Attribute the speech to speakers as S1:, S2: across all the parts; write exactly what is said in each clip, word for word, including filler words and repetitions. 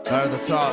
S1: At the top.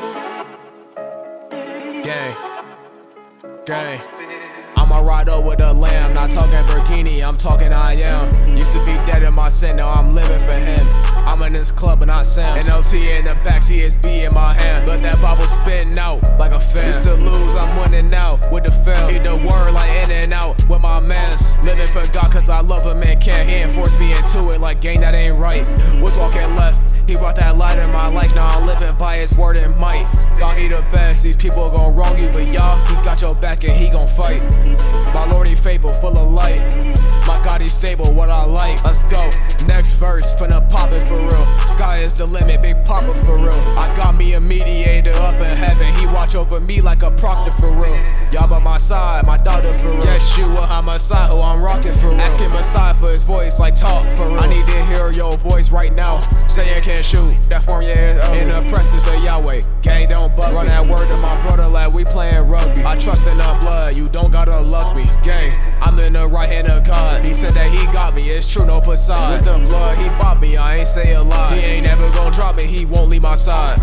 S1: Gang. Gang. I'ma ride up with a lamb, not talking Burkini, I'm talking I am. Used to be dead in my sin, now I'm living for him. I'm in this club and not Sam. N O T in the back, C S B in my hand. Let that bobble spitting out like a fan. Used to lose, I'm winning now with the film. Eat the word like in and out with my mans. Living for God cause I love him and can't. He ain't force me into it like gang that ain't right. Was walking left, he brought that light in my life. Now I'm living by his word and might. God, he the best, these people gon' wrong you, but y'all, he got your back and he gon' fight. My Lord, he faithful, full of light. My God, he stable, what I like. Let's go. Next verse, finna pop it for real. Sky is the limit, big papa for real. I got me a mediator up in heaven. He watch over me like a proctor for real. Y'all by my side, my daughter for real. Yeshua, I'm Messiah, who I'm rocking for real. Asking Messiah for his voice, like talk for real. I need to hear your voice right now. Saying can't shoot, that form your head up. In the presence of Yahweh, gang don't bug me. Run that word to my brother like we playing rugby. I trust in the blood, you don't gotta luck me. Gang, I'm in the right hand of God. He said that he got me, it's true, no facade. With the blood, he bought me, I ain't say a lie. He ain't never gon' drop me, he won't leave my side.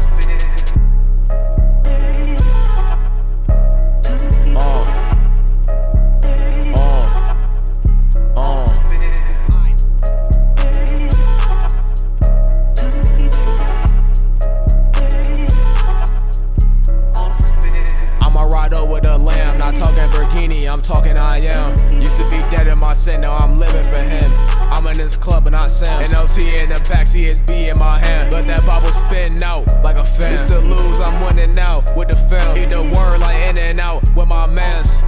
S1: Uh, uh, uh. I'ma ride up with a lamb, not talking Burkini, I'm talking I am. Used to be dead in my sin, now I'm living for him. I'm in this club and not Sam. N O T in the back, C S B in my hand. Let that bobble spitting out like a fan. Used to lose, I'm winning now with the film. Eat the word like in and out with my mans.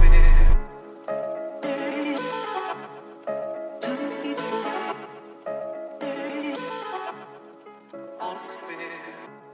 S2: On spin.